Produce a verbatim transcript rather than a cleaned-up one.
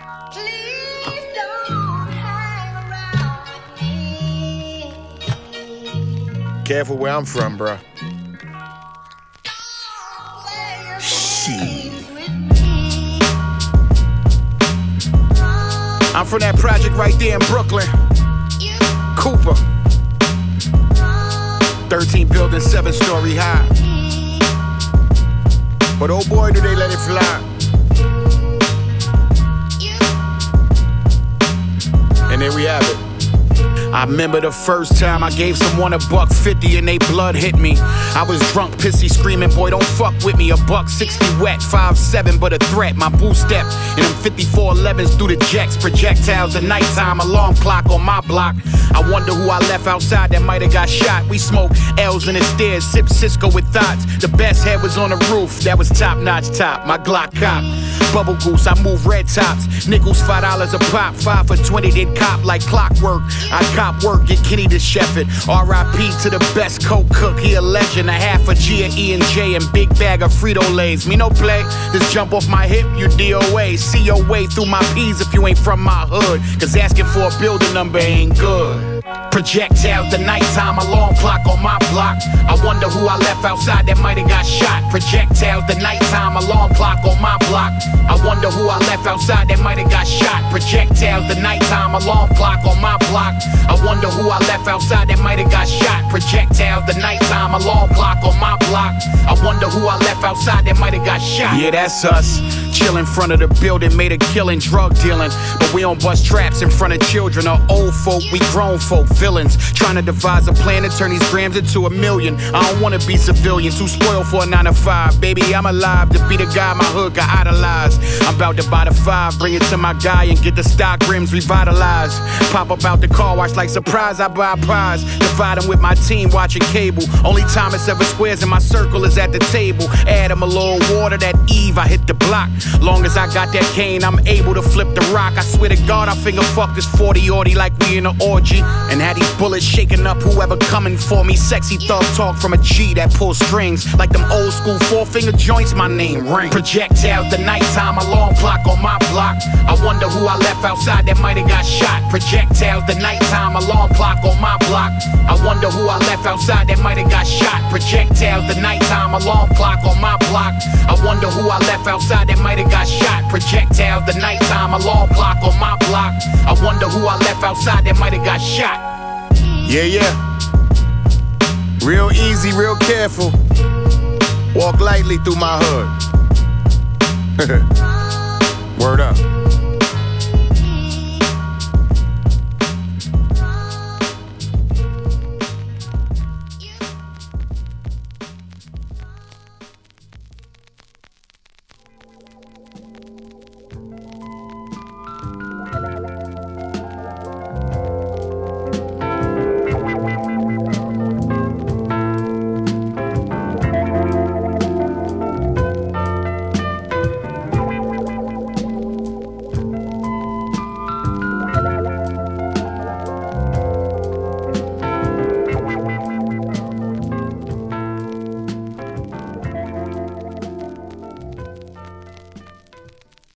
Please don't hang around with me. Careful where I'm from, bruh. Shit. I'm from that project right there in Brooklyn. Cooper. thirteen buildings, seven story high. But oh boy, do they let it fly. And there we have it. I remember the first time I gave someone a buck fifty and they blood hit me. I was drunk, pissy, screaming, boy, don't fuck with me. A buck sixty wet, five seven, but a threat. My boo step in them fifty-four elevens through the jacks. Projectiles at nighttime, alarm clock on my block. I wonder who I left outside that might have got shot. We smoke L's in the stairs, sip Cisco with thoughts. The best head was on the roof, that was top notch top. My Glock cop. Bubble goose, I move red tops. Nickels, five dollars a pop. Five for twenty, then cop like clockwork. I cop work, get Kenny to Shefford. R I P to the best coke cook, he a legend. A half a G of E and J and big bag of Frito-Lays. Me no play, just jump off my hip, you D O A. See your way through my P's if you ain't from my hood. Cause asking for a building number ain't good. Projectiles, the nighttime alarm clock on my block. I wonder who I left outside that might have got shot. Projectiles, the nighttime alarm clock on my block. I wonder who I left outside that might have got shot. Projectiles, the nighttime alarm clock on my block. I wonder who I left outside that might have got shot. Projectiles, the nighttime alarm clock on my block. I wonder who I left outside that might have got shot. Yeah, that's us. Chill in front of the building, made a killing, drug dealing. But we don't bust traps in front of children or old folk. We grown folk, villains. Trying to devise a plan to turn these grams into a million. I don't wanna be civilian, too spoiled for a nine to five. Baby, I'm alive to be the guy my hood got idolized. I'm about to buy the five, bring it to my guy and get the stock rims revitalized. Pop up out the car wash like surprise, I buy a prize. Divide them with my team watching cable. Only time it's ever squares in my circle is at the table. Add them a little water, that Eve, I hit the block. Long as I got that cane, I'm able to flip the rock. I swear to God, I finger fuck this forty-orty like we in an orgy. And had these bullets shaking up whoever coming for me. Sexy thug talk from a G that pulls strings. Like them old school four finger joints, my name ring. Projectiles, the nighttime alarm clock on my block. I wonder who I left outside that might have got shot. Projectiles, the nighttime alarm clock on my block. I wonder who I left outside that might have got shot. Projectiles, the nighttime alarm clock on my block. I wonder who I left outside that might have got shot. Projectiles, the nighttime alarm clock on my block. I wonder who I left outside that might have got shot. Yeah, yeah. Real easy, real careful. Walk lightly through my hood. Word up.